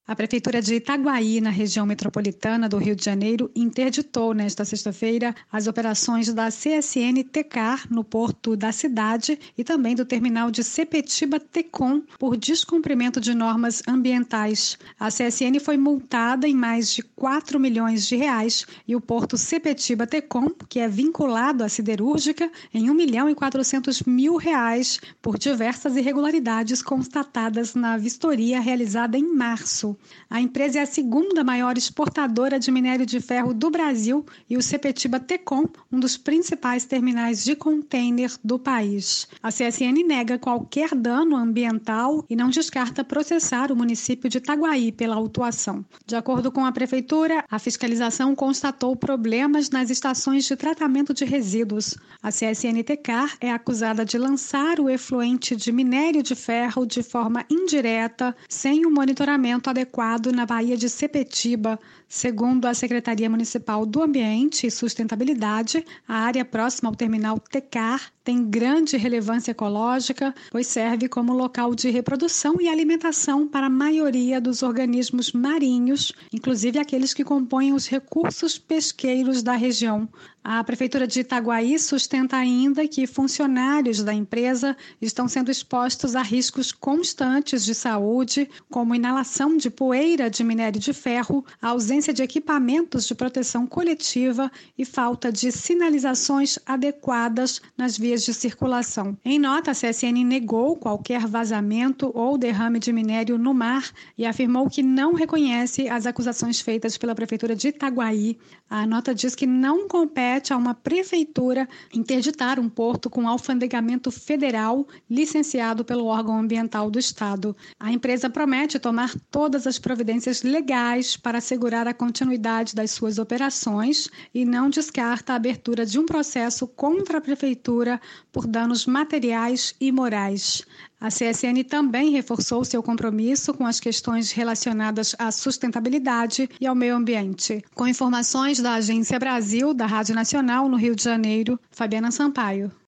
A Prefeitura de Itaguaí, na região metropolitana do Rio de Janeiro, interditou nesta sexta-feira as operações da CSN Tecar no porto da cidade e também do terminal de Sepetiba Tecon por descumprimento de normas ambientais. A CSN foi multada em mais de 4 milhões de reais e o porto Sepetiba Tecon, que é vinculado à siderúrgica, em 1 milhão e 400 mil reais por diversas irregularidades constatadas na vistoria realizada em março. A empresa é a segunda maior exportadora de minério de ferro do Brasil e o Sepetiba Tecon, um dos principais terminais de contêiner do país. A CSN nega qualquer dano ambiental e não descarta processar o município de Itaguaí pela autuação. De acordo com a Prefeitura, a fiscalização constatou problemas nas estações de tratamento de resíduos. A CSN Tecar é acusada de lançar o efluente de minério de ferro de forma indireta, sem o monitoramento adequado na Baía de Sepetiba. Segundo a Secretaria Municipal do Ambiente e Sustentabilidade, a área próxima ao terminal Tecar tem grande relevância ecológica, pois serve como local de reprodução e alimentação para a maioria dos organismos marinhos, inclusive aqueles que compõem os recursos pesqueiros da região. A Prefeitura de Itaguaí sustenta ainda que funcionários da empresa estão sendo expostos a riscos constantes de saúde, como inalação de poeira de minério de ferro, ausência de equipamentos de proteção coletiva e falta de sinalizações adequadas nas vias de circulação. Em nota, a CSN negou qualquer vazamento ou derrame de minério no mar e afirmou que não reconhece as acusações feitas pela Prefeitura de Itaguaí. A nota diz que não compete a uma prefeitura interditar um porto com alfandegamento federal licenciado pelo órgão ambiental do estado. A empresa promete tomar todas as providências legais para assegurar a continuidade das suas operações e não descarta a abertura de um processo contra a prefeitura por danos materiais e morais. A CSN também reforçou seu compromisso com as questões relacionadas à sustentabilidade e ao meio ambiente. Com informações da Agência Brasil, da Rádio Nacional, no Rio de Janeiro, Fabiana Sampaio.